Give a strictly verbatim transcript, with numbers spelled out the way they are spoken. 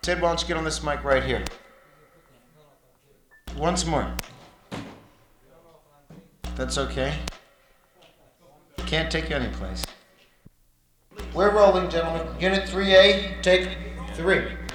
Ted, why don't you get on this mic right here? Once more. That's okay. Can't take you anyplace. We're rolling, gentlemen. Unit three A, take three.